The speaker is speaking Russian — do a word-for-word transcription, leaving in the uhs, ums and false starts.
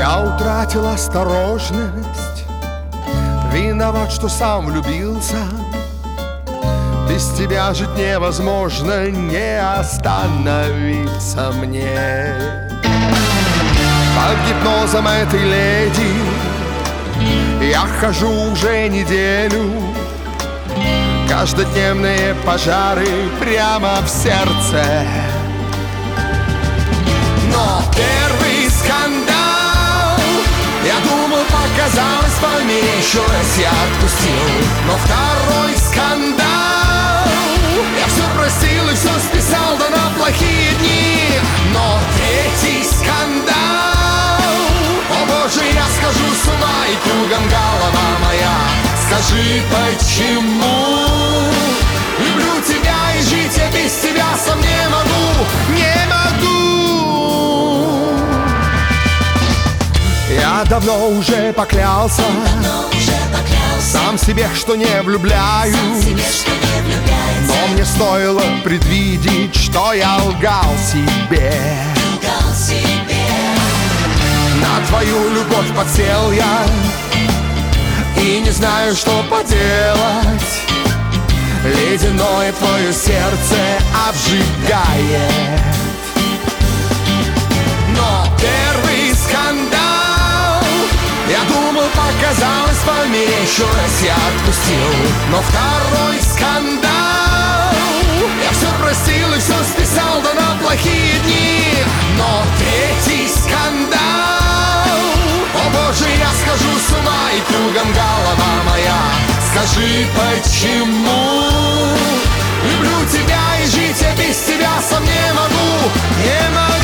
Я утратил осторожность, виноват, что сам влюбился. Без тебя жить невозможно, не остановиться мне. Под гипнозом этой леди я хожу уже неделю. Каждодневные пожары прямо в сердце. Но первый скандал, я думал, показалось, померещилось, я отпустил. Но второй скандал, я все простил и все списал, да на плохие дни. Но третий скандал, о боже, я схожу с ума и кругом голова моя. Скажи, почему? Люблю тебя и жить я без тебя сам не могу, не могу. Я давно уже поклялся, давно уже поклялся сам себе, что не влюбляюсь, сам себе, что не влюбляется. но мне стоило предвидеть, что я лгал себе. Лгал себе. На твою любовь подсел я и не знаю, что поделать. Ледяное твое сердце обжигает. Но первый скандал, я думал, показалось, померещилось, я отпустил. Но второй скандал, я все простил и все списал, да на плохие дни. Но третий скандал, о боже, я схожу с ума и кругом голова моя. Скажи, почему? Люблю тебя и жить я без тебя сам не могу, не могу.